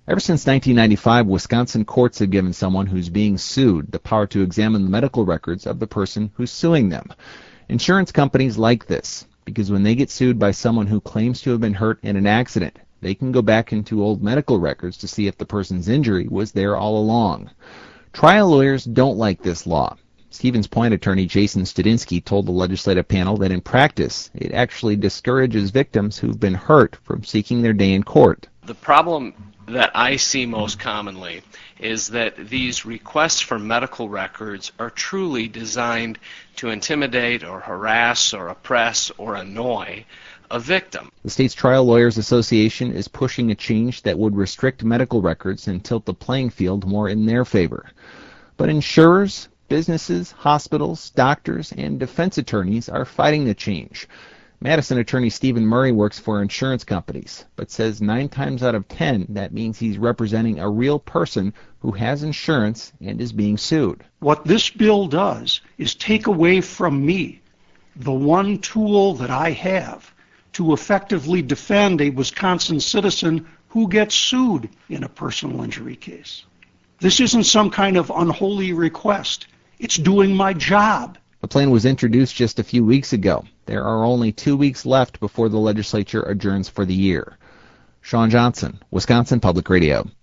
Ever since 1995, Wisconsin courts have given someone who's being sued the power to examine the medical records of the person who's suing them. Insurance companies like this because when they get sued by someone who claims to have been hurt in an accident, they can go back into old medical records to see if the person's injury was there all along. Trial lawyers don't like this law. Stevens Point attorney Jason Studinsky told the legislative panel that in practice, it actually discourages victims who've been hurt from seeking their day in court. The problem that I see most commonly is that these requests for medical records are truly designed to intimidate or harass or oppress or annoy a victim. The state's Trial Lawyers Association is pushing a change that would restrict medical records and tilt the playing field more in their favor. But insurers, businesses, hospitals, doctors, and defense attorneys are fighting the change. Madison attorney Stephen Murray works for insurance companies, but says 9 times out of 10 that means he's representing a real person who has insurance and is being sued. What this bill does is take away from me the one tool that I have to effectively defend a Wisconsin citizen who gets sued in a personal injury case. This isn't some kind of unholy request. It's doing my job. The plan was introduced just a few weeks ago. There are only 2 weeks left before the legislature adjourns for the year. Sean Johnson, Wisconsin Public Radio.